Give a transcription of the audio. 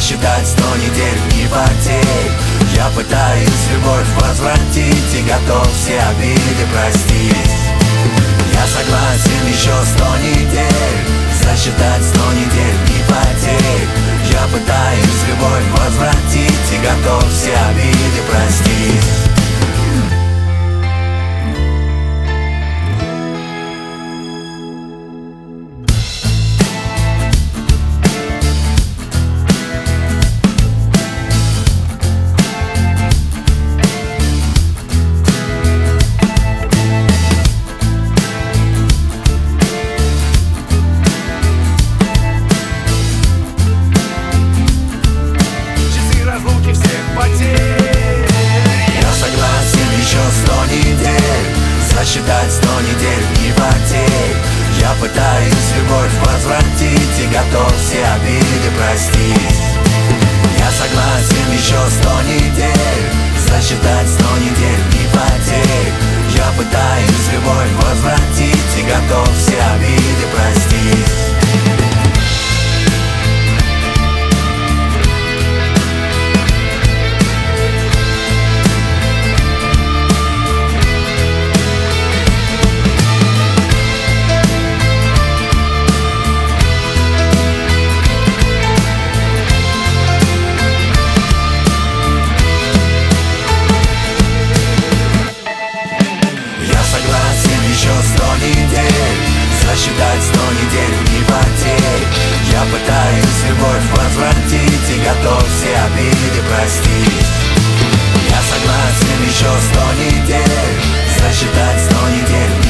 засчитать 100 недель не потерь. Я пытаюсь любовь возвратить и готов все обиды простить. Я согласен еще 100 недель засчитать 100 недель не потерь. Я пытаюсь любовь возвратить и готов все обиды простить. Засчитать 100 недель не потерь. Я пытаюсь любовь возвратить и готов все обиды простить. Я согласен еще 100 недель засчитать 100 недель не потерь. Я пытаюсь любовь возвратить и готов все обиды простить. Засчитать 100 недель не потерь. Я пытаюсь любовь возвратить и готов все обиды простить. Я согласен еще 100 недель засчитать 100 недель